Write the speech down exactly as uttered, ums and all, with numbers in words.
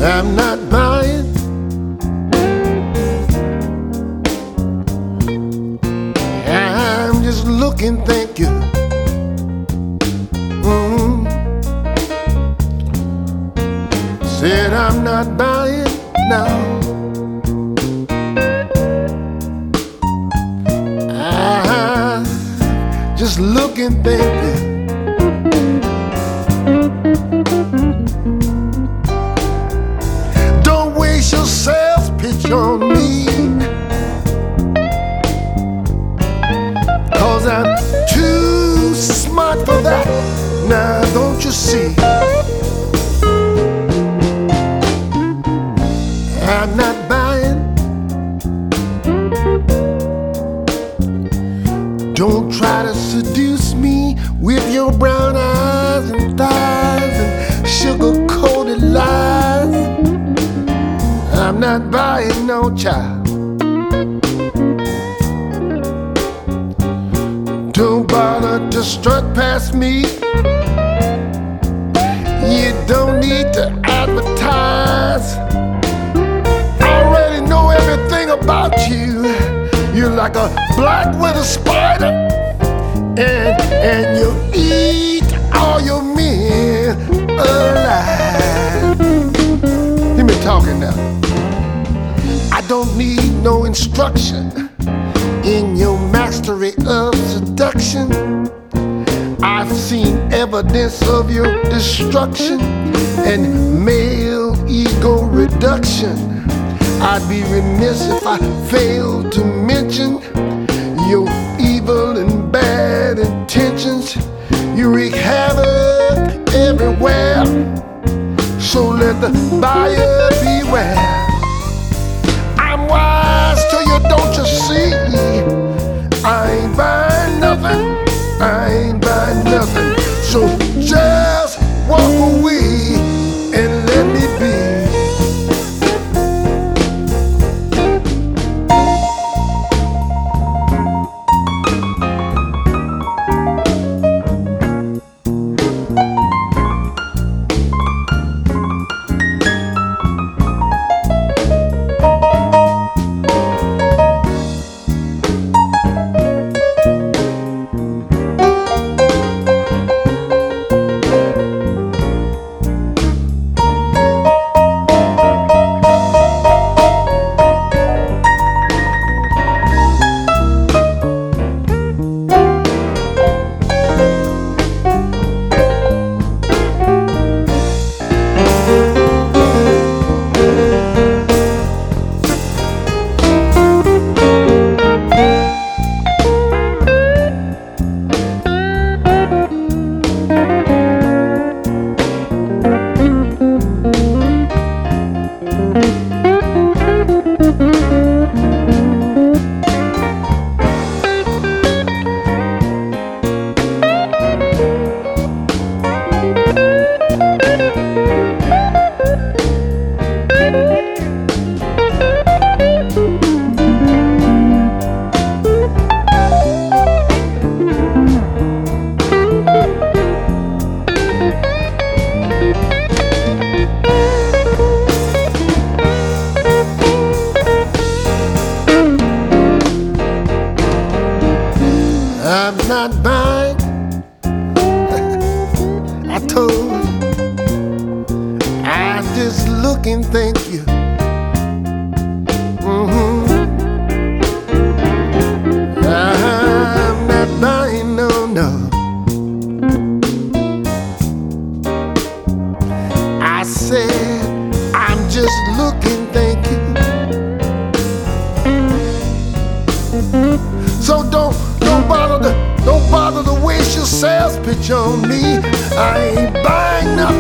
I'm not buying. I'm just looking, thank you. Mm. Said I'm not buying now. I'm just looking, thank you. Don't waste your sales pitch on me, 'cause I'm too smart for that. Now don't you see? I'm not buying. Don't try to seduce me with your brown eyes and thighs and sugar-coated lies. I'm not buying no child. Don't bother to strut past me. You don't need to advertise. I already know everything about you. You're like a black widow spider, and and you eat all your men alive. Hear me talking now. I don't need no instruction in your mastery of seduction. I've seen evidence of your destruction and male ego reduction. I'd be remiss if I failed to mention your evil and bad intentions. You wreak havoc everywhere, so let the buyer beware. I'm wise to you, don't you see? I ain't buying nothing, I ain't buying nothing. So just walk away and let me be. I'm not buying. I told you, I'm just looking, thank you. Mm-hmm. I'm not buying, no, no. I said, I'm just looking, thank you. So don't, don't bother to, don't bother to waste your sales pitch on me. I ain't buying nothing.